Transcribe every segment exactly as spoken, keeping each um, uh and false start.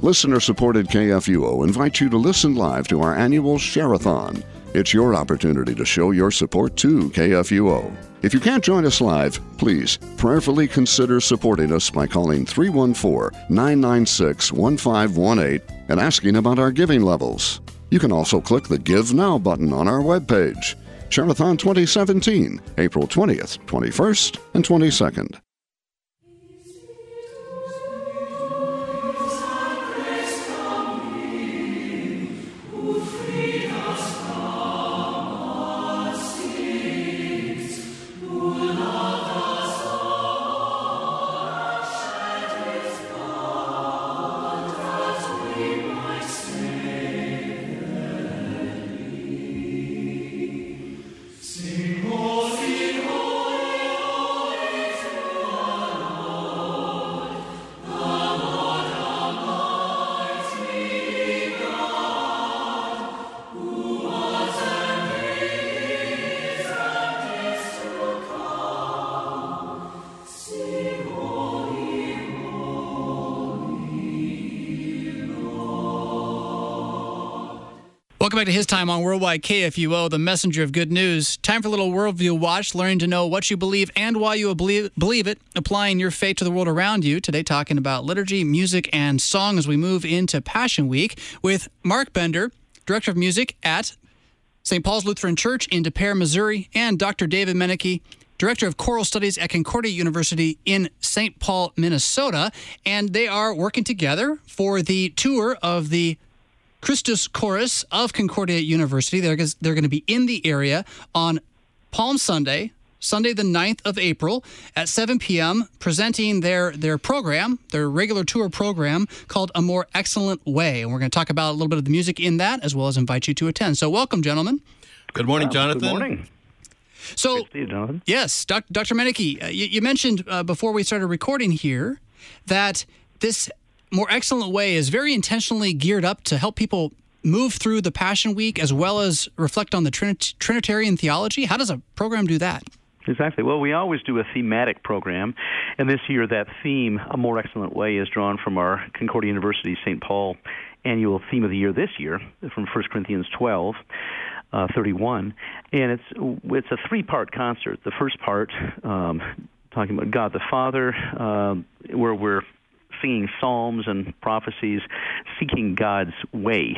Listener-supported K F U O invites you to listen live to our annual Share-a-thon. It's your opportunity to show your support to K F U O. If you can't join us live, please prayerfully consider supporting us by calling three one four, nine nine six, one five one eight and asking about our giving levels. You can also click the Give Now button on our webpage. Share-a-thon twenty seventeen, April twentieth, twenty-first, and twenty-second. Welcome back to His Time on Worldwide K F U O, the messenger of good news. Time for a little worldview watch, learning to know what you believe and why you believe, believe it, applying your faith to the world around you. Today talking about liturgy, music, and song as we move into Passion Week with Mark Bender, Director of Music at Saint Paul's Lutheran Church in Des Peres, Missouri, and Doctor David Menike, Director of Choral Studies at Concordia University in Saint Paul, Minnesota. And they are working together for the tour of the Christus Chorus of Concordia University. They're, they're going to be in the area on Palm Sunday, Sunday the ninth of April at seven p.m., presenting their, their program, their regular tour program called A More Excellent Way. And we're going to talk about a little bit of the music in that, as well as invite you to attend. So welcome, gentlemen. Good morning, Jonathan. Good morning. So, Good to see you, Jonathan. Yes, Doctor Menike, uh, you, you mentioned uh, before we started recording here that this More Excellent Way is very intentionally geared up to help people move through the Passion Week as well as reflect on the Trinit- Trinitarian theology. How does a program do that? Exactly. Well, we always do a thematic program, and this year that theme, A More Excellent Way, is drawn from our Concordia University Saint Paul annual theme of the year this year, from First Corinthians twelve, uh, thirty-one. And it's it's a three-part concert. The first part, um, talking about God the Father, uh, where we're singing psalms and prophecies, seeking God's way.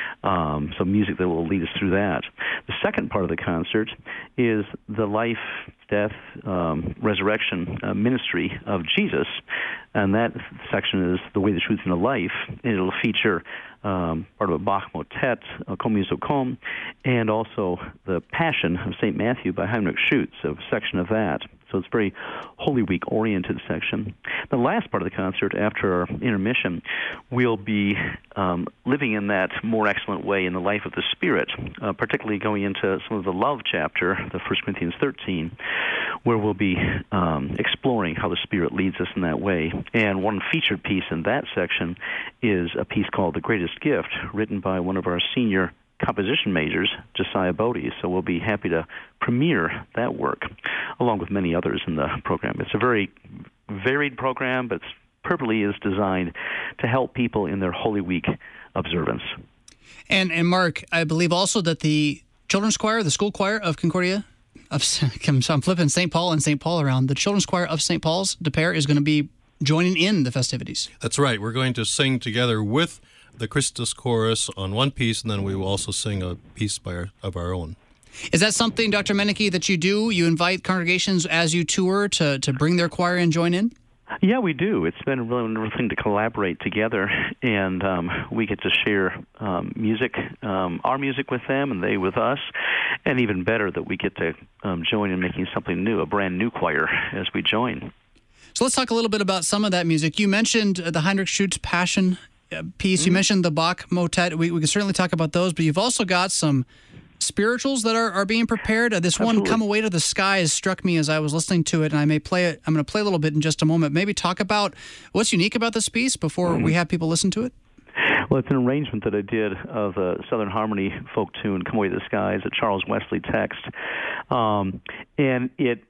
Um, so music that will lead us through that. The second part of the concert is the life, death, um, resurrection uh, ministry of Jesus, and that section is The Way, the Truth, and the Life, and it'll feature um, part of a Bach motet, uh, Cum Muso Cum, and also the Passion of Saint Matthew by Heinrich Schütz, a section of that. So it's a very Holy Week-oriented section. The last part of the concert, after our intermission, we'll be um, living in that more excellent way in the life of the Spirit, uh, particularly going into some of the love chapter, the First Corinthians thirteen, where we'll be um, exploring how the Spirit leads us in that way. And one featured piece in that section is a piece called The Greatest Gift, written by one of our senior composition majors, Josiah Bodie. So we'll be happy to premiere that work, along with many others in the program. It's a very varied program, but purposely is designed to help people in their Holy Week observance. And, and Mark, I believe also that the children's choir, the school choir of Concordia, of, I'm flipping Saint Paul and Saint Paul around, the children's choir of Saint Paul's, Des Peres, is going to be joining in the festivities. That's right. We're going to sing together with the Christus Chorus on one piece, and then we will also sing a piece by our, of our own. Is that something, Doctor Menike, that you do? You invite congregations as you tour to, to bring their choir and join in? Yeah, we do. It's been a really wonderful thing to collaborate together, and um, we get to share um, music, um, our music with them, and they with us, and even better that we get to um, join in making something new, a brand new choir as we join. So let's talk a little bit about some of that music. You mentioned the Heinrich Schütz Passion piece. Mm-hmm. You mentioned the Bach motet. We, we can certainly talk about those, but you've also got some spirituals that are, are being prepared. Uh, this Absolutely. one, Come Away to the Skies, struck me as I was listening to it, and I may play it. I'm going to play a little bit in just a moment. Maybe talk about what's unique about this piece before mm-hmm. we have people listen to it. Well, it's an arrangement that I did of the Southern Harmony folk tune, Come Away to the Skies, a Charles Wesley text. Um, and it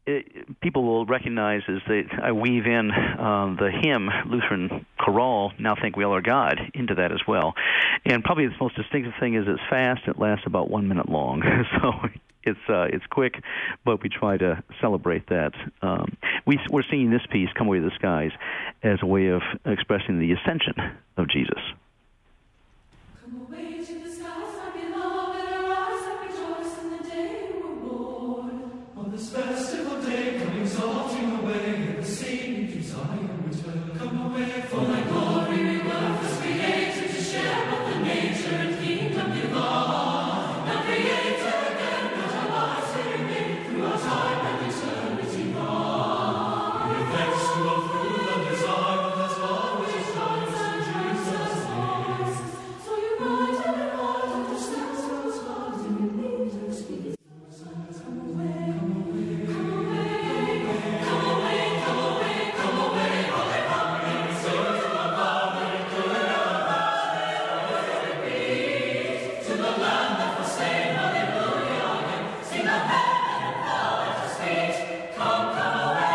it, people will recognize as they, I weave in um, the hymn, Lutheran Chorale, Now Thank We All Our God, into that as well. And probably the most distinctive thing is it's fast. It lasts about one minute long. So it's uh, it's quick, but we try to celebrate that. Um, we, we're singing this piece, Come Away to the Skies, as a way of expressing the ascension of Jesus. Come away to the skies, my beloved, arise and rejoice in the day you were born. On this festival day, come exalting away in the singing to Zion return. Come away, for thy glory we were first created to share both the nature and kingdom divine. Now created again, but our lives may remain through our time and eternity gone. In the festival through the desire that's always joins in Jesus' name. So you ride and ride and the steps of those gods and you lead and speak. Come away, come away, come away, come away, come away, come away, all they come and sing to our Father and good our master, to the land that was slain, hallelujah, again, sing the heaven and fall at his feet, come, come away.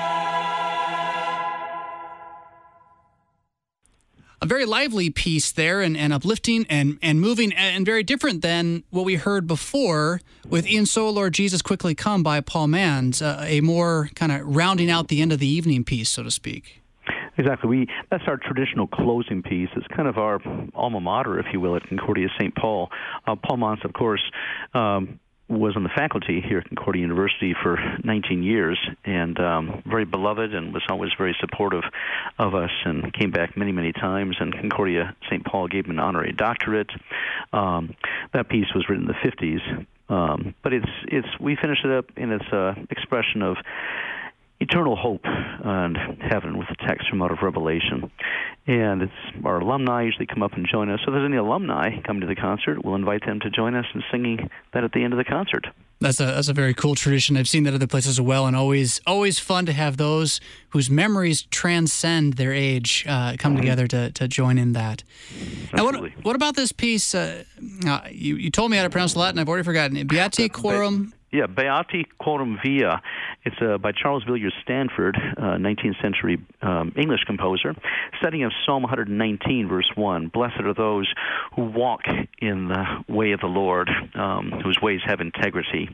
A very lively piece there, and, and uplifting and, and moving, and very different than what we heard before with In So Lord Jesus Quickly Come by Paul Manz, uh, a more kind of rounding out the end of the evening piece, so to speak. Exactly. We that's our traditional closing piece. It's kind of our alma mater, if you will, at Concordia Saint Paul. Uh, Paul Manz, of course, um, was on the faculty here at Concordia University for nineteen years, and um, very beloved, and was always very supportive of us, and came back many, many times. And Concordia Saint Paul gave him an honorary doctorate. Um, that piece was written in the fifties, um, but it's it's we finished it up in its uh, expression of eternal hope and heaven with a text from out of Revelation. And it's our alumni usually come up and join us. So if there's any alumni coming to the concert, we'll invite them to join us in singing that at the end of the concert. That's a that's a very cool tradition. I've seen that other places as well, and always always fun to have those whose memories transcend their age uh, come mm-hmm. together to to join in that. Now, what, what about this piece? Uh, uh, you you told me how to pronounce Latin. I've already forgotten. Beati Quorum. Yeah, Beati Quorum Via. It's uh, by Charles Villiers Stanford, uh, nineteenth century um, English composer, setting of Psalm one nineteen, verse one. Blessed are those who walk in the way of the Lord, um, whose ways have integrity.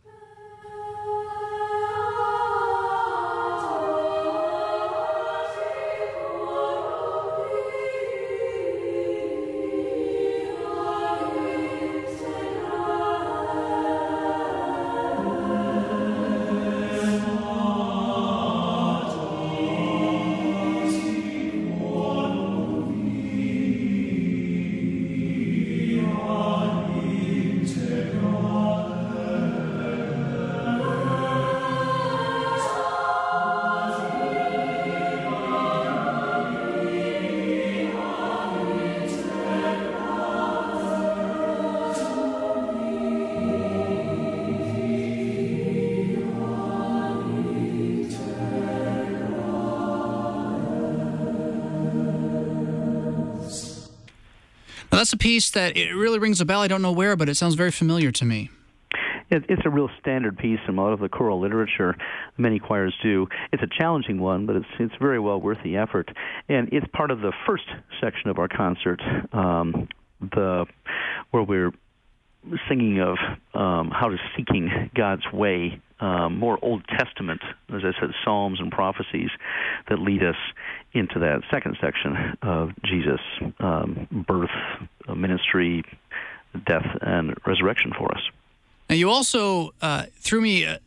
Now, that's a piece that it really rings a bell. I don't know where, but it sounds very familiar to me. It, it's a real standard piece in a lot of the choral literature. Many choirs do. It's a challenging one, but it's it's very well worth the effort. And it's part of the first section of our concert, um, the where we're singing of um, how to seeking God's way, um, more Old Testament, as I said, Psalms and prophecies that lead us into that second section of Jesus' um, birth, uh, ministry, death, and resurrection for us. Now, you also uh, threw me a,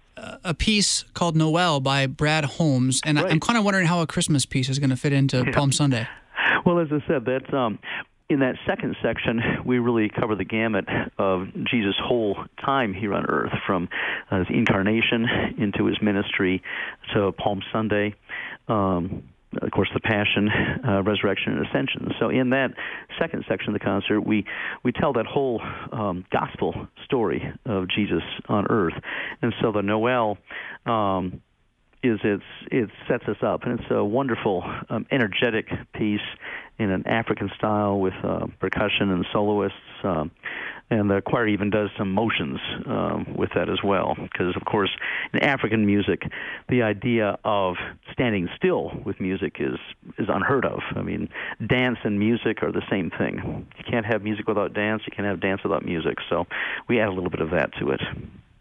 a piece called Noel by Brad Holmes, and right. I'm kind of wondering how a Christmas piece is going to fit into yeah. Palm Sunday. Well, as I said, that's... Um, in that second section, we really cover the gamut of Jesus' whole time here on earth, from uh, his incarnation into his ministry to Palm Sunday, um, of course, the Passion, uh, Resurrection, and Ascension. So in that second section of the concert, we, we tell that whole um, gospel story of Jesus on earth. And so the Noel... Um, is it's it sets us up, and it's a wonderful, um, energetic piece, in an African style with uh, percussion and soloists. Uh, and the choir even does some motions um, with that as well, because, of course, in African music, the idea of standing still with music is, is unheard of. I mean, dance and music are the same thing. You can't have music without dance. You can't have dance without music. So we add a little bit of that to it.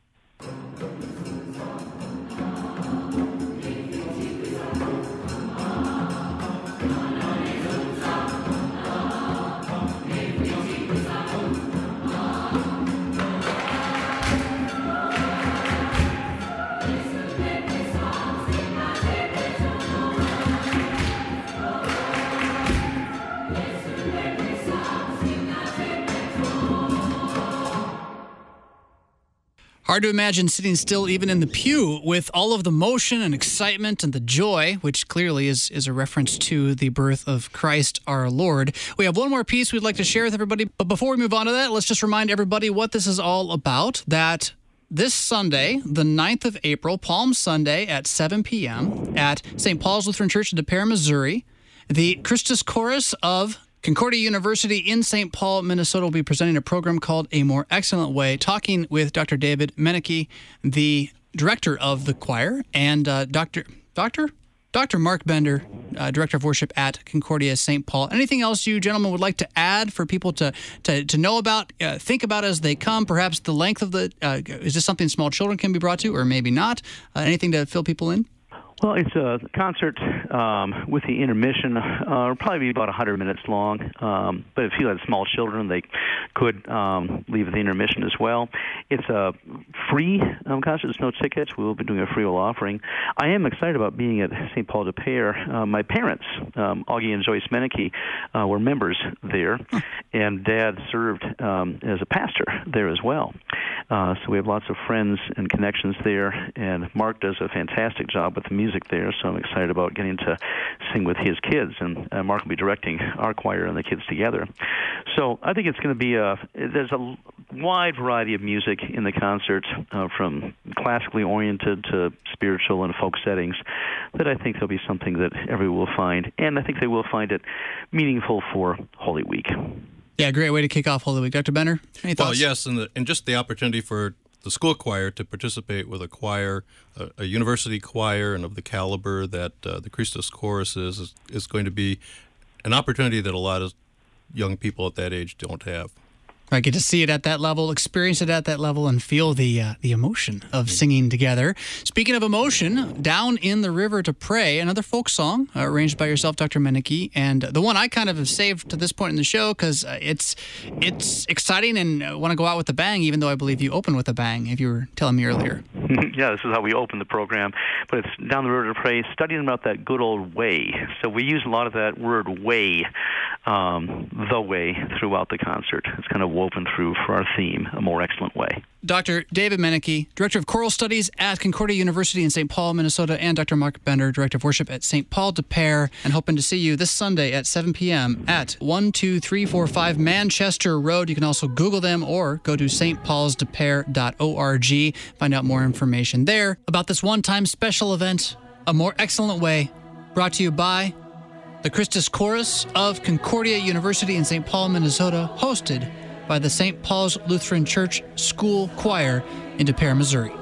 Hard to imagine sitting still even in the pew with all of the motion and excitement and the joy, which clearly is, is a reference to the birth of Christ our Lord. We have one more piece we'd like to share with everybody, but before we move on to that, let's just remind everybody what this is all about, that this Sunday, the ninth of April, Palm Sunday at seven p.m. at Saint Paul's Lutheran Church in De Pere, Missouri, the Christus Chorus of Concordia University in Saint Paul, Minnesota will be presenting a program called A More Excellent Way, talking with Doctor David Meneke, the director of the choir, and uh, Doctor Doctor Doctor Mark Bender, uh, director of worship at Concordia Saint Paul. Anything else you gentlemen would like to add for people to to, to know about, uh, think about as they come? Perhaps the length of the uh, is this something small children can be brought to, or maybe not? Uh, anything to fill people in? Well, it's a concert um, with the intermission. Uh, it'll probably be about one hundred minutes long. Um, but if you had small children, they could um, leave at the intermission as well. It's a free um, concert. There's no tickets. We will be doing a free will offering. I am excited about being at Saint Paul de Pere. Uh, my parents, um, Augie and Joyce Meneke, uh, were members there, and Dad served um, as a pastor there as well. Uh, so we have lots of friends and connections there, and Mark does a fantastic job with the music there, so I'm excited about getting to sing with his kids, and uh, Mark will be directing our choir and the kids together. So I think it's going to be a, there's a wide variety of music in the concert, uh, from classically oriented to spiritual and folk settings, that I think there'll be something that everyone will find, and I think they will find it meaningful for Holy Week. Yeah, great way to kick off Holy Week. Doctor Bender, any thoughts? Well, yes, and, the, and just the opportunity for the school choir to participate with a choir, a, a university choir, and of the caliber that uh, the Christus Chorus is, is, is going to be an opportunity that a lot of young people at that age don't have. I get to see it at that level, experience it at that level, and feel the uh, the emotion of singing together. Speaking of emotion, Down in the River to Pray, another folk song uh, arranged by yourself, Doctor Meneke, and the one I kind of have saved to this point in the show because uh, it's it's exciting and uh, want to go out with a bang, even though I believe you open with a bang, if you were telling me earlier. Yeah, this is how we open the program, but it's Down the River to Pray, studying about that good old way. So we use a lot of that word way, um, the way, throughout the concert. It's kind of woven through for our theme, A More Excellent Way. Doctor David Meneke, Director of Choral Studies at Concordia University in Saint Paul, Minnesota, and Doctor Mark Bender, Director of Worship at Saint Paul de Pere, and hoping to see you this Sunday at seven p.m. at one two three four five Manchester Road. You can also Google them or go to s t pauls de pere dot org. Find out more information there about this one-time special event, A More Excellent Way, brought to you by the Christus Chorus of Concordia University in Saint Paul, Minnesota, hosted by the Saint Paul's Lutheran Church School Choir in De Pere, Missouri.